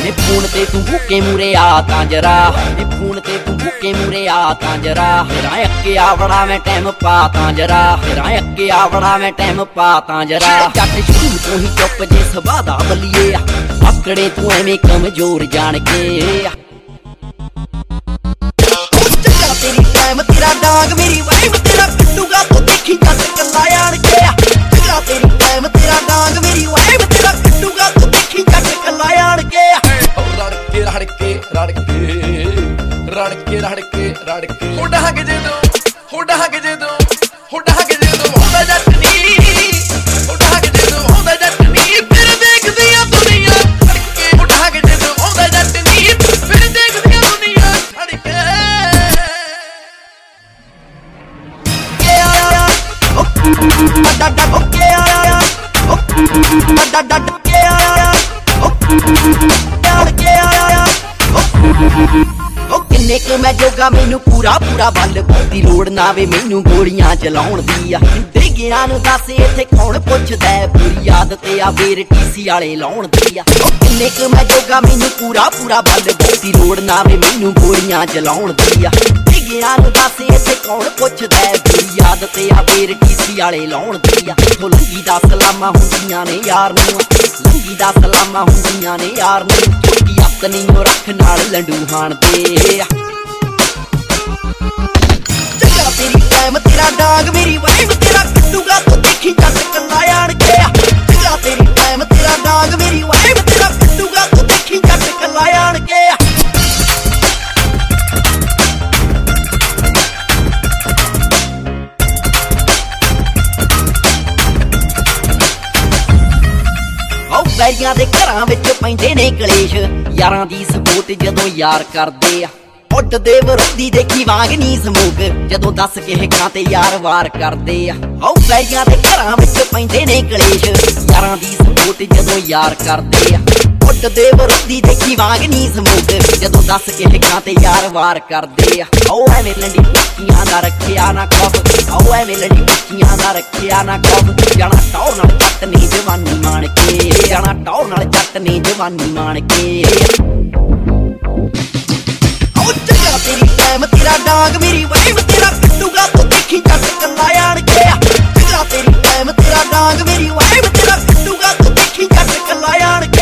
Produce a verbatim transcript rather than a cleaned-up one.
वे phone ते तू भूखे मूरे आ तां जरा, वे फोन ते तू भूखे मूरे आ तां जरा, फिर अक्के आवड़ा मैं टाइम पा तां जरा, फिर अक्के आवड़ा मैं टाइम पा तां जरा। जट शुरू तो ही चुप जे सभा दा बलिए आकड़े तू एवें कमजोर जान के। तेरी टाइम तेरा डांग मेरी वाइब तेरा पिटूगा तो देखी जट कल्ला आन के। तेरा तेरी टाइम तेरा डांग मेरी वाइब तेरा पिटूगा तो देखी जट कल्ला आन के। रड़के रड़के रड़के रड़के रड़के रड़के हो डांग जे दो हो डांग जे दो हो डांग जे दो होंदा जट नी हो डांग जे दो होंदा जट नी फिर देखदी आ दुनिया रड़के हो डांग जे दो होंदा जट नी फिर देखदी आ दुनिया रड़के। किन्ने क मैं जोगा मैनू पूरा पूरा बल दी लोड़ ना वे मैनू गोलियां चलाउण दी आ। देगियां नू दस इत्थे कौन पुछदा है पूरी आदत आ वेर टीसी वाले लाउण दी आ। किन्ने क मैं जोगा मैनू पूरा पूरा बल दी लोड़ ना वे मैनू गोलियां चलाउण दी आ। देगियां नू दस इत्थे कौन पुछदा है पूरी आदत आ वेर टीसी वाले लाउण दी आ। तो लंगी दा सलामां हुंदियां ने यार नू, लंगी दा सलामां हुंदियां ने यार नू, चुकी अत नहीं ओ रख नाल लंडू हाण दे। तेरी टाइम तेरा डांग मेरी वाइब तेरा पिटूगा तो देखी जट कल्ला आन के। तेरा तेरी टाइम तेरा डांग मेरी वाइब तेरा पिटूगा तो देखी जट कल्ला आन के। बैरियां दे घरां विच पैंदे ने कलेश, यारां दी सपोर्ट जदों यार करदे आ। उड्डदे विरोधी देखी वांग नी समूक जदों दस किहे खां ते यार वार करदे आ। औ बैरियां दे घरां विच पैंदे ने कलेश, यारां दी सपोर्ट जदों यार करदे आ। उड्डदे विरोधी देखी वांग नी समूक जदों दस किहे खां ते यार वार करदे आ। औ एवें लंडी कुक्कियां दा रखिया ना खौफ, औ एवें लंडी कुक्कियां दा रखिया ना खौफ, जाना टौर नाल जट ने जवानी मान के, जाना टौर नाल जट ने जवानी मान के। तेरी टाइम तेरा डांग मेरी वाइब तेरा पिटूगा तो देखी जट कल्ला आन के। तेरा तेरी टाइम तेरा डांग मेरी वाइब तेरा पिटूगा तो देखी जट कल्ला आन के।